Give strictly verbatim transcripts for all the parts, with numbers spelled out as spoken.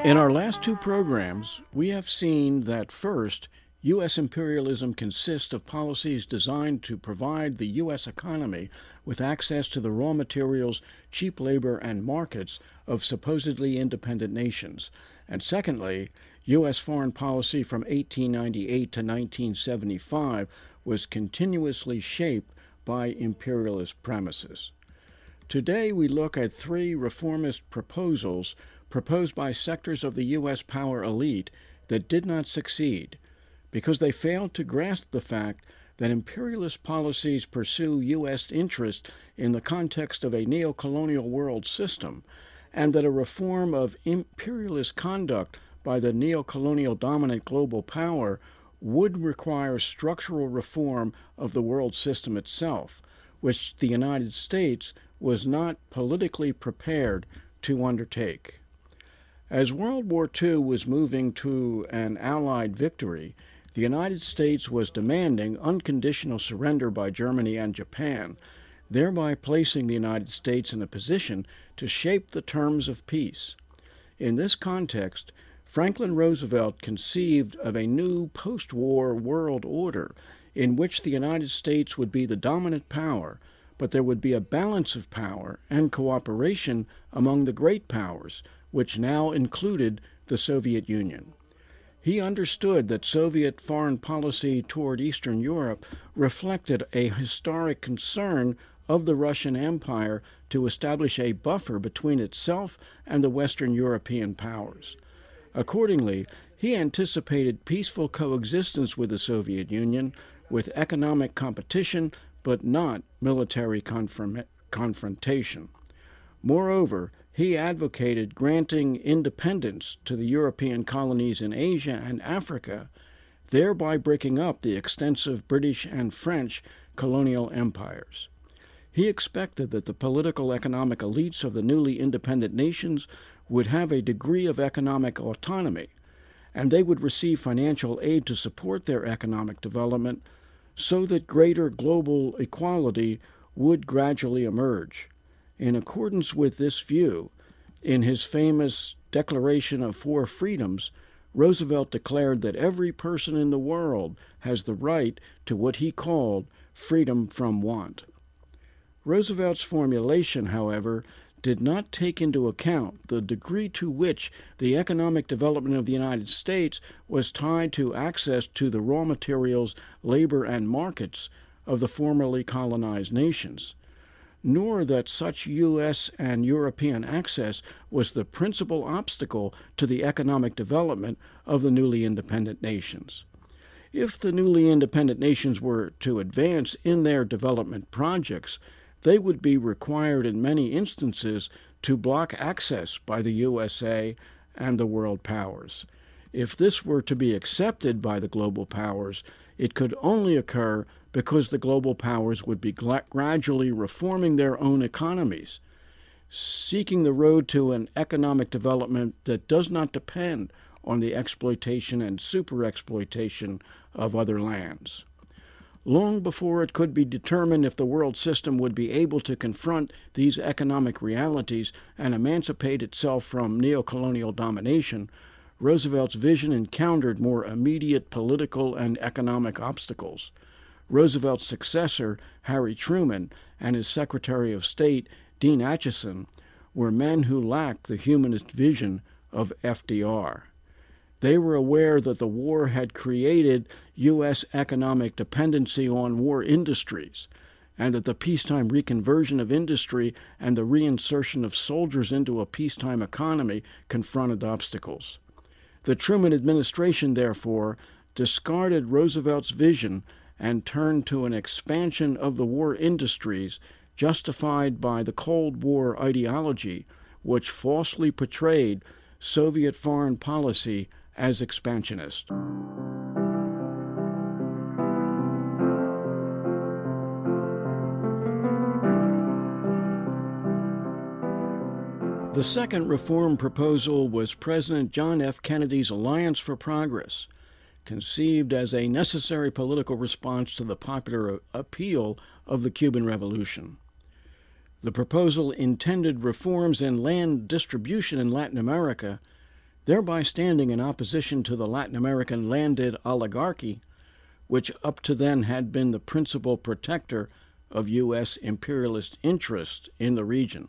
In our last two programs, we have seen that first, U S imperialism consists of policies designed to provide the U S economy with access to the raw materials, cheap labor, and markets of supposedly independent nations. And secondly, U S foreign policy from eighteen ninety-eight to nineteen seventy-five was continuously shaped by imperialist premises. Today we look at three reformist proposals proposed by sectors of the U S power elite that did not succeed because they failed to grasp the fact that imperialist policies pursue U S interests in the context of a neocolonial world system, and that a reform of imperialist conduct by the neocolonial dominant global power would require structural reform of the world system itself, which the United States was not politically prepared to undertake. As World War Two was moving to an Allied victory, the United States was demanding unconditional surrender by Germany and Japan, thereby placing the United States in a position to shape the terms of peace. In this context, Franklin Roosevelt conceived of a new post-war world order in which the United States would be the dominant power, but there would be a balance of power and cooperation among the great powers, which now included the Soviet Union. He understood that Soviet foreign policy toward Eastern Europe reflected a historic concern of the Russian Empire to establish a buffer between itself and the Western European powers. Accordingly, he anticipated peaceful coexistence with the Soviet Union, with economic competition, but not military confront- confrontation. Moreover, he advocated granting independence to the European colonies in Asia and Africa, thereby breaking up the extensive British and French colonial empires. He expected that the political economic elites of the newly independent nations would have a degree of economic autonomy, and they would receive financial aid to support their economic development so that greater global equality would gradually emerge. In accordance with this view, in his famous Declaration of Four Freedoms, Roosevelt declared that every person in the world has the right to what he called freedom from want. Roosevelt's formulation, however, did not take into account the degree to which the economic development of the United States was tied to access to the raw materials, labor, and markets of the formerly colonized nations, nor that such U S and European access was the principal obstacle to the economic development of the newly independent nations. If the newly independent nations were to advance in their development projects, they would be required in many instances to block access by the U S A and the world powers. If this were to be accepted by the global powers, it could only occur because the global powers would be gra- gradually reforming their own economies, seeking the road to an economic development that does not depend on the exploitation and superexploitation of other lands. Long before it could be determined if the world system would be able to confront these economic realities and emancipate itself from neocolonial domination, Roosevelt's vision encountered more immediate political and economic obstacles. Roosevelt's successor, Harry Truman, and his Secretary of State, Dean Acheson, were men who lacked the humanist vision of F D R. They were aware that the war had created U S economic dependency on war industries, and that the peacetime reconversion of industry and the reinsertion of soldiers into a peacetime economy confronted obstacles. The Truman administration, therefore, discarded Roosevelt's vision and turned to an expansion of the war industries justified by the Cold War ideology, which falsely portrayed Soviet foreign policy as expansionist. The second reform proposal was President John F. Kennedy's Alliance for Progress, conceived as a necessary political response to the popular appeal of the Cuban Revolution. The proposal intended reforms in land distribution in Latin America thereby standing in opposition to the Latin American landed oligarchy, which up to then had been the principal protector of U S imperialist interests in the region.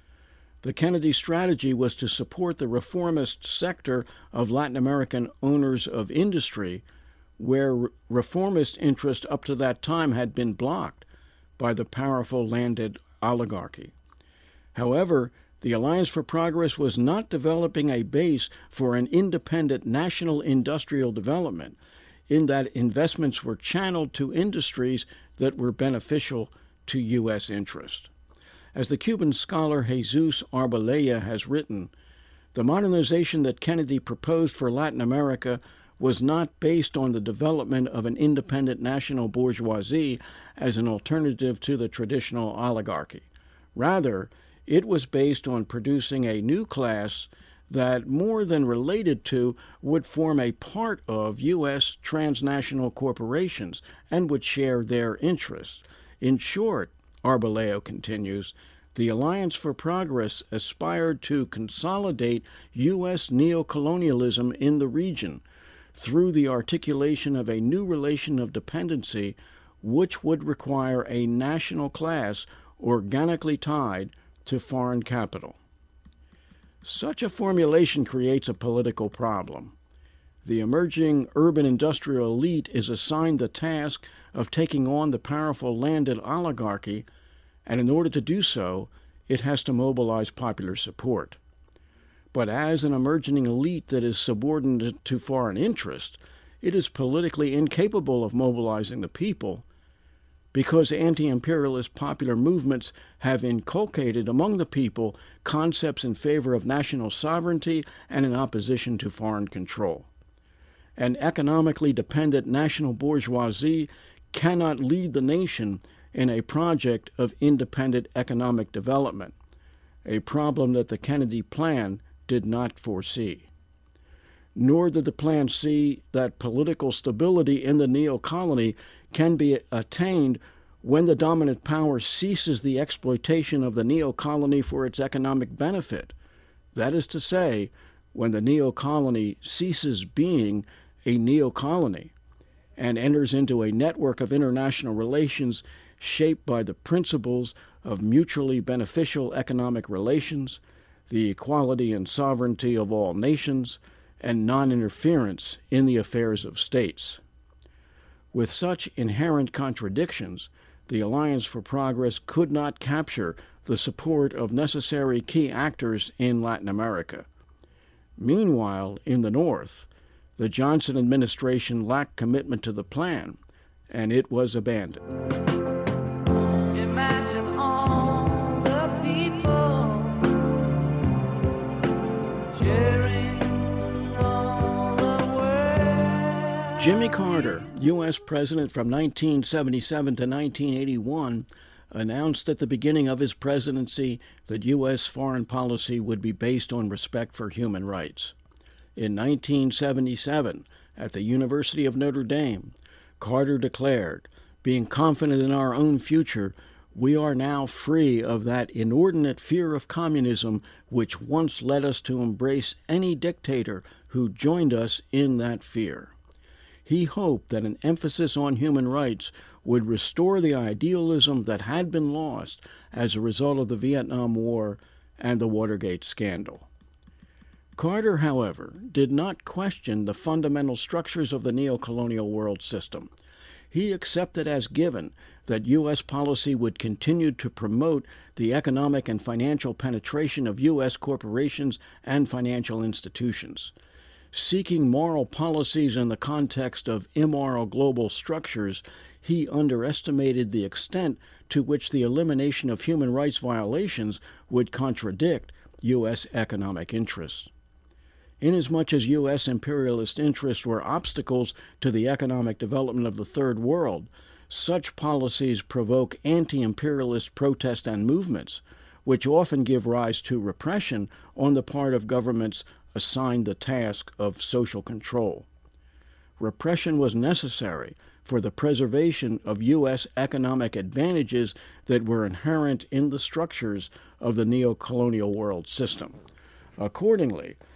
The Kennedy strategy was to support the reformist sector of Latin American owners of industry, where reformist interest up to that time had been blocked by the powerful landed oligarchy. However, the Alliance for Progress was not developing a base for an independent national industrial development, in that investments were channeled to industries that were beneficial to U S interest. As the Cuban scholar Jesus Arboleda has written, the modernization that Kennedy proposed for Latin America was not based on the development of an independent national bourgeoisie as an alternative to the traditional oligarchy. Rather, it was based on producing a new class that, more than related to, would form a part of U S transnational corporations and would share their interests. In short, Arboleda continues, the Alliance for Progress aspired to consolidate U S neocolonialism in the region through the articulation of a new relation of dependency, which would require a national class organically tied to foreign capital. Such a formulation creates a political problem. The emerging urban industrial elite is assigned the task of taking on the powerful landed oligarchy, and in order to do so, it has to mobilize popular support. But as an emerging elite that is subordinate to foreign interest, it is politically incapable of mobilizing the people, because anti-imperialist popular movements have inculcated among the people concepts in favor of national sovereignty and in opposition to foreign control. An economically dependent national bourgeoisie cannot lead the nation in a project of independent economic development, a problem that the Kennedy Plan did not foresee. Nor did the plan see that political stability in the neo-colony can be attained when the dominant power ceases the exploitation of the neo-colony for its economic benefit. That is to say, when the neo-colony ceases being a neo-colony and enters into a network of international relations shaped by the principles of mutually beneficial economic relations, the equality and sovereignty of all nations, and non-interference in the affairs of states. With such inherent contradictions, the Alliance for Progress could not capture the support of necessary key actors in Latin America. Meanwhile, in the North, the Johnson administration lacked commitment to the plan, and it was abandoned. Imagine all the people cheering all the way. Jimmy Carter, U S president from nineteen seventy-seven to nineteen eighty-one, announced at the beginning of his presidency that U S foreign policy would be based on respect for human rights. In nineteen seventy-seven, at the University of Notre Dame, Carter declared, "Being confident in our own future, we are now free of that inordinate fear of communism which once led us to embrace any dictator who joined us in that fear." He hoped that an emphasis on human rights would restore the idealism that had been lost as a result of the Vietnam War and the Watergate scandal. Carter, however, did not question the fundamental structures of the neocolonial world system. He accepted as given that U S policy would continue to promote the economic and financial penetration of U S corporations and financial institutions. Seeking moral policies in the context of immoral global structures, he underestimated the extent to which the elimination of human rights violations would contradict U S economic interests. Inasmuch as U S imperialist interests were obstacles to the economic development of the Third World, such policies provoke anti-imperialist protests and movements, which often give rise to repression on the part of governments assigned the task of social control. Repression was necessary for the preservation of U S economic advantages that were inherent in the structures of the neocolonial world system. Accordingly,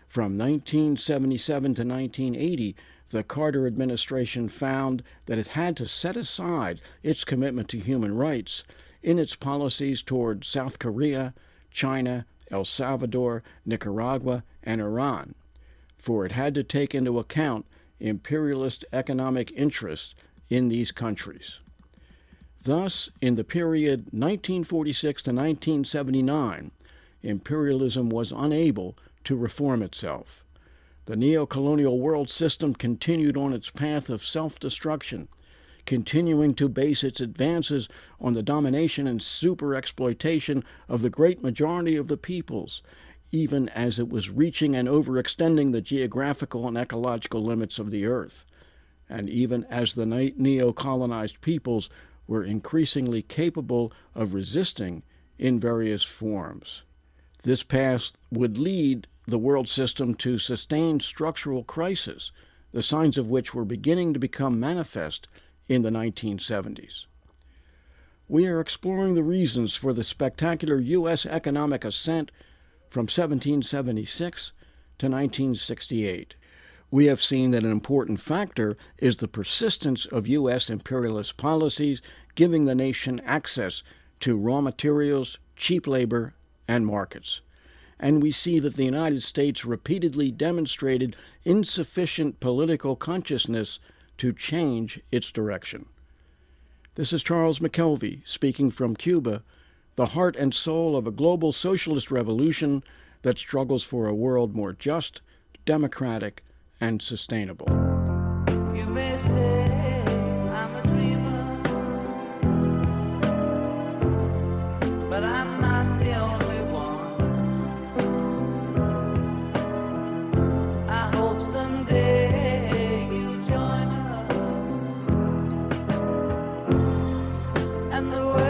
From nineteen seventy-seven to nineteen eighty, the Carter administration found that it had to set aside its commitment to human rights in its policies toward South Korea, China, El Salvador, Nicaragua, and Iran, for it had to take into account imperialist economic interests in these countries. Thus, in the period nineteen forty-six to nineteen seventy-nine, imperialism was unable to reform itself. The neo-colonial world system continued on its path of self-destruction, continuing to base its advances on the domination and super-exploitation of the great majority of the peoples, even as it was reaching and overextending the geographical and ecological limits of the earth, and even as the neo-colonized peoples were increasingly capable of resisting in various forms. This path would lead the world system to sustained structural crisis, the signs of which were beginning to become manifest in the nineteen seventies. We are exploring the reasons for the spectacular U S economic ascent from seventeen seventy-six to nineteen sixty-eight. We have seen that an important factor is the persistence of U S imperialist policies giving the nation access to raw materials, cheap labor, and markets. And we see that the United States repeatedly demonstrated insufficient political consciousness to change its direction. This is Charles McKelvey speaking from Cuba, the heart and soul of a global socialist revolution that struggles for a world more just, democratic, and sustainable. You may say I'm a dreamer, but I'm not the only one. I hope someday you'll join us, and the world